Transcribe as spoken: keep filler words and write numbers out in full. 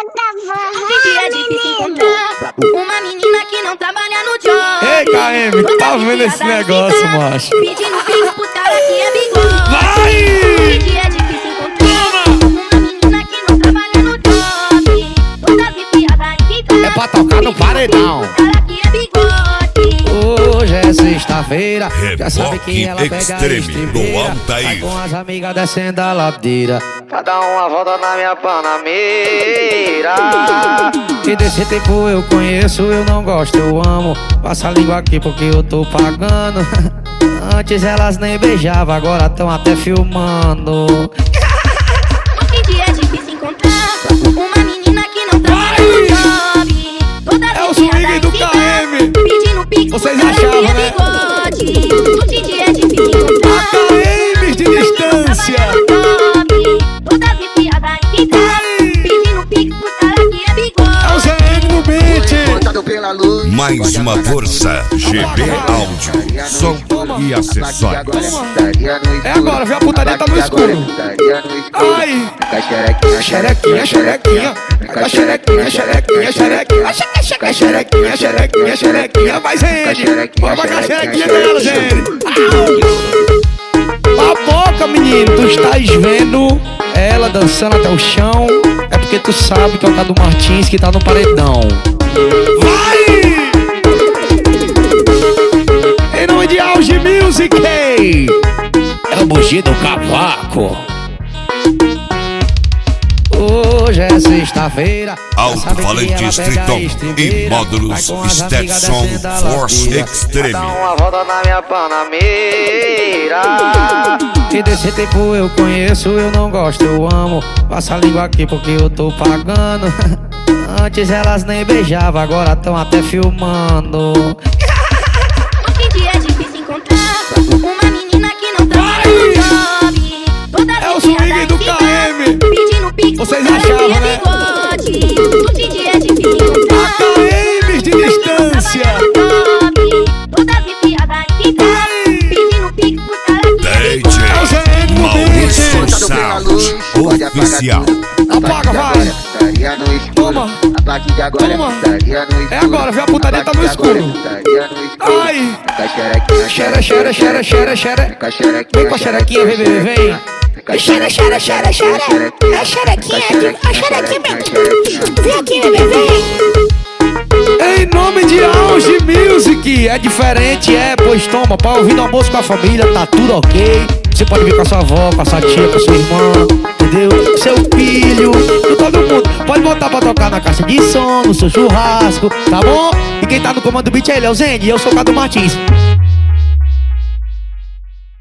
Hoje é difícil encontrar uma menina que não trabalha no job. Ei, K M, tá vendo esse negócio, macho? Pedindo pico pros caras que é bigode. Vai! Hoje é difícil encontrar uma menina que não trabalha no job. Toda viciada em ficar. É pra tocar no paredão. Cara que é bigode. Hoje é sexta-feira, já sabe que ela pega a Extreme estribeira. do Altair. Vai com as amigas descendo a ladeira, pra dar uma volta na minha panameira. E desse tempo eu conheço, eu não gosto, eu amo. Passa a língua aqui porque eu tô pagando. Antes elas nem beijavam, agora tão até filmando. Hoje em dia é difícil encontrar uma menina que não trabalha no job. Toda É o viciada swing em do ficar. K M. Pedindo pico Vocês pros caras que achavam, é né? bigode. Hoje em dia é difícil encontrar K M de distância. toda viciada em ficar. Pedindo pico pros caras que é bigode. É o Z N no beat. Mais uma força, G B Áudio, som e acessórios. É agora, viu? A putaria tá no escuro. Ai! Xerequinha, xerequinha. Pega xerequinha, xerequinha, xerequinha. Xerequinha, xerequinha, xerequinha, xerequinha. Vai, Zene. Vai pegar a xerequinha dela, Zene. A boca, menino. Tu estás vendo ela dançando até o chão. É porque tu sabe que é o Cadu Martins que tá no paredão. Vai! Em nome de Auge Music, é o bugi do cavaco. Hoje é sexta-feira, Alto-falante Streeton e módulos Stetson Force Extreme. Dá uma volta na minha panameira. E desse tempo eu conheço, eu não gosto, eu amo. Passa a língua aqui porque eu tô pagando. Antes elas nem beijavam, agora tão até filmando. Hoje em dia é difícil encontrar uma menina que não trabalha no job. Toda É o viciada swing em do ficar. K M. Pedindo pico Vocês pros caras achavam, que é né? bigode. Hoje em dia é difícil encontrar K M de distância. toda viciada em ficar. Pedindo pico pros caras que é D bigode. É o Z N no Maurício beat. Sound Oficial. Apaga, vai. Toma. Toma. É agora, viu? A putaria tá no escuro. Ai! Xere, xere, xere, xere, xere. Vem com a xerequinha, vem, vem, vem. Xera, xera, xera, xera. É a xerequinha aqui, a xerequinha, vem. Vem aqui, bebê, vem. Em nome de Auge Music, é diferente, é, pois toma, pra ouvir no almoço com a família, tá tudo ok. Você pode vir com a sua avó, com a sua tia, com a sua irmã, entendeu? Seu filho, com todo mundo. Pode botar pra tocar na caixa de som, no seu churrasco, tá bom? E quem tá no comando do beat é ele, é o Zene, e eu sou o Cadu Martins.